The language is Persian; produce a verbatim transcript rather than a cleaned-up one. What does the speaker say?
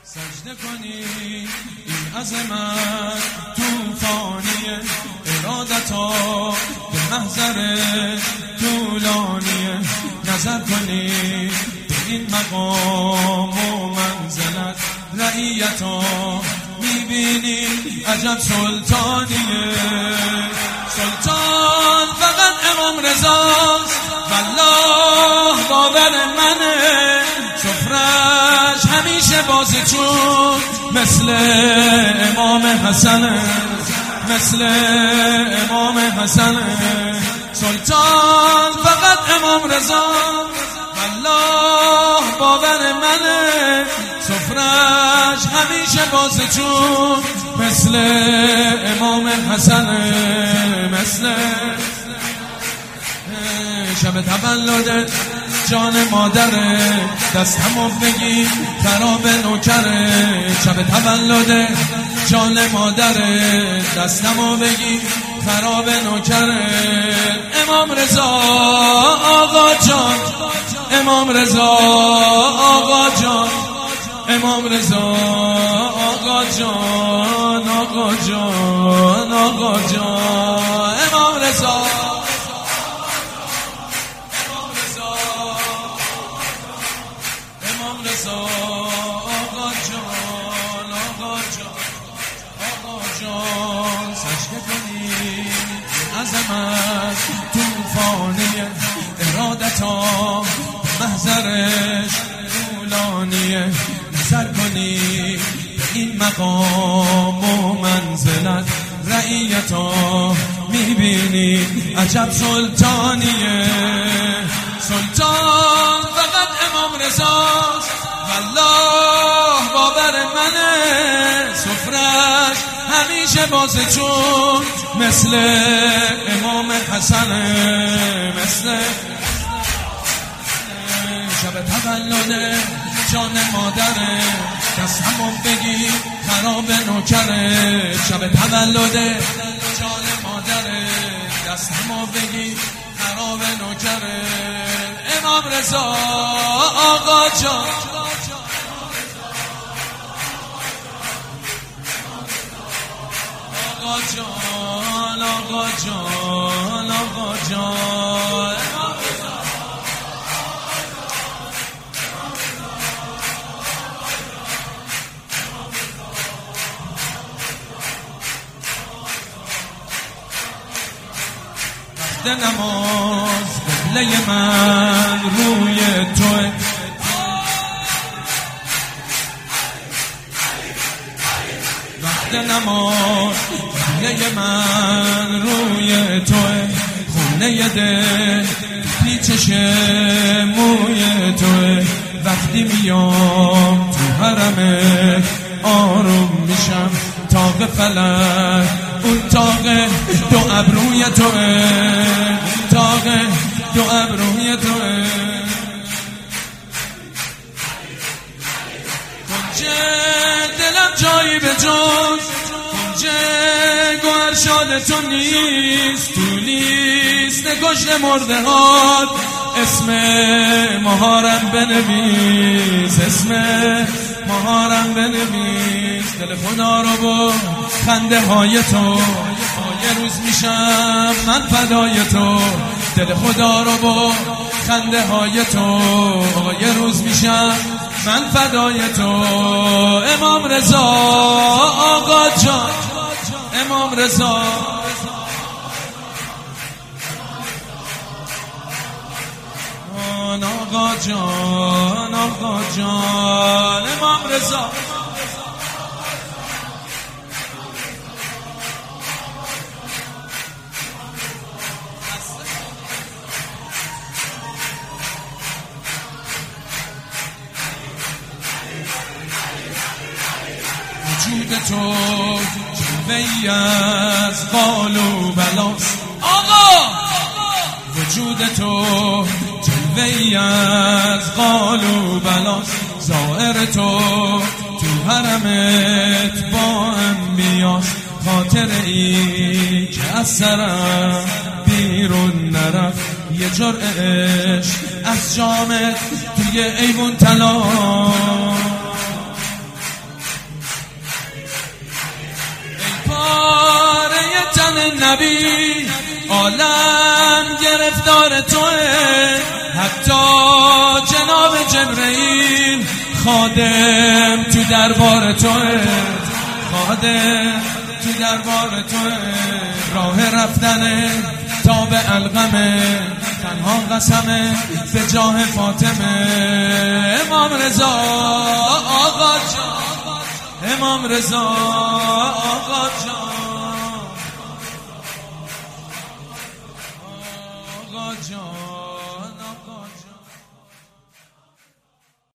سجده کنی این عظمت توفانیه، ارادتا به محضر طولانیه. نظر کنی به این مقام و منزلت، رعیتا میبینی عجب سلطانیه. سلطان فقط امام رضاست، والله باور منه، سفرش همیشه بازه چون مثل امام حسنه، مثل امام حسنه. سلطان فقط امام رضا، والله باور منه، سفرش همیشه بازه چون مثل امام حسنه، مثل شب تولد جان مادره، دست همو بگی خراب نوکره. شب تولد جان مادره، دست همو بگی خراب نوکره. امام رضا آقا جان، امام رضا آقا جان، امام رضا آقا جان، آقا جان، آقا جان. امام رضا آقا جان، آقا جان، آقا جان. سجده کنی عظمت توفانیه، ارادتا محضرش طولانیه. نظر کنی به این مقام و منزلت، رعیتا میبینی عجب سلطانیه. سلطان فقط امام رضاست، والله باور منه، سفرش همیشه بازه چون مثل امام حسنه، مثل شب تولد جان مادره، دست همون بگی خراب نوکره. شب تولد جان مادره، دست همون بگی خراب نوکره. امام رضا آقا جان، آقا جان، آقا جان، آقا جان. وقت نماز قبله من روی توه، وقت نماز قبله من روی توه، خونه دل پیچش موی توه. وقتی میام تو حرمه آروم میشم، تاق فلک اون تاق دو ابروی توه، تاق دو ابروی توه. کنجه دلم جایی به جز کنجه گوهر شاد تو نیست، تو لیست کشت مرده هات اسم مهارم بنویس، اسم مهارم بنویس. دل خدا رو با خنده های تو، یه روز میشم من فدای تو. دل خدا رو با خنده های تو، یه روز میشم من فدای تو. امام رضا آقا جان، امام رضا آقا جان، آقا جان. امام رضا وجود تو جلوه‌ای از قال و بلاست، آقا وجود تو جلوه‌ای از قال و بلاست. ظاهر تو تو حرمت با انبیاست، خاطر ای که از سرم بیرون نرفت. یه جرعه عشق از جامت توی ایوون طلا، این نبی عالم گرفتار توه، حتی جناب جبرئیل خادم تو دربار توه، خادم تو دربار توه. راه رفتن تا به القمه، تنها قسمه به جاه فاطمه. امام رضا آقا جان، امام رضا آقا جان، آقا جان.